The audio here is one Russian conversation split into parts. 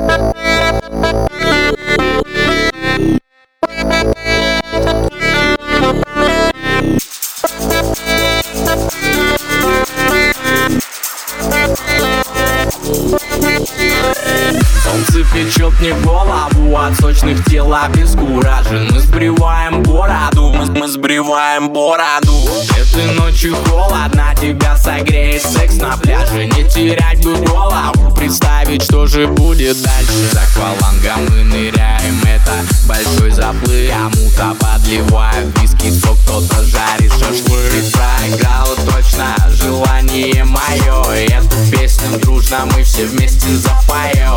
Солнце печет мне голову от сочных тел обескуражен. Мы сбриваем бороду, мы сбриваем бороду. Этой ночью холодно, тебя согреет секс на пляже. Не терять бы голову, представить, что же будет дальше. За аквалангом мы ныряем, это большой заплыв. Кому-то подливаю виски, сок, кто-то жарит шашлык. Ты проиграла точно, желание мое. Эту песню дружно мы все вместе запоем.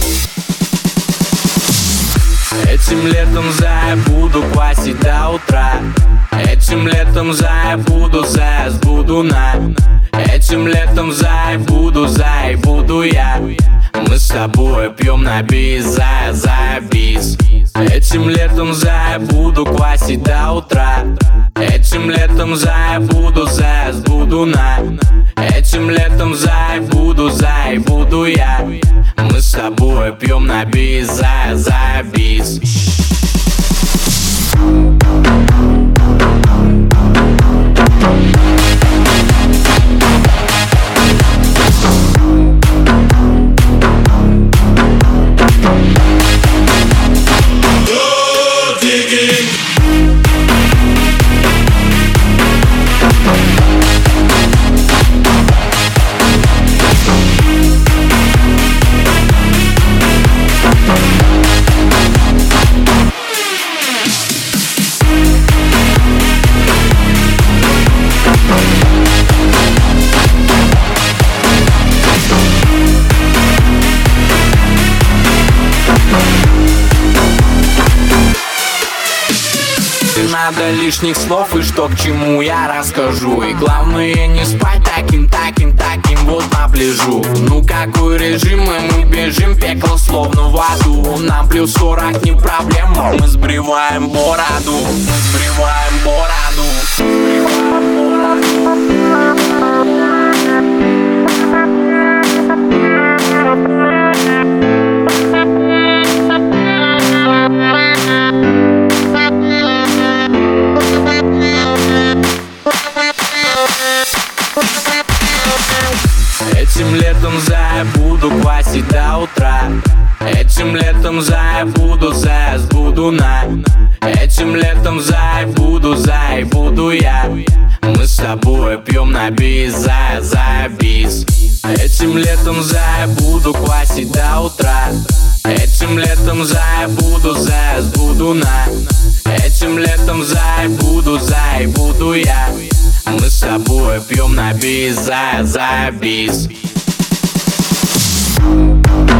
Этим летом, зая, буду квасить до утра. Этим летом, зая, буду, зая, сбуду на. Этим летом, зая, буду я. Мы с тобой пьем на бис, зая, зая, бис. Этим летом, зая, буду квасить до утра. Этим летом, зая, буду, зая, сбуду на. Этим летом, зая, буду я. Мы с тобой пьем на бис, зая, зая, бис. Надо лишних слов, и что к чему я расскажу. И главное не спать таким вот на пляжу. Ну какой режим, мы бежим, пекло словно в аду. Нам плюс 40 не проблема, мы сбриваем бороду. Мы сбриваем бороду. Этим летом, зая, буду квасить до утра. Этим летом, зая, буду, зая, сбуду на. Этим летом, зая, буду я. Мы с тобой пьем на бис, зая, зая, бис. Этим летом, зая, буду квасить до утра. Этим летом, зая, сбуду на. Этим летом, зая, буду я. Мы с тобой пьем на бис, зая, зая, бис.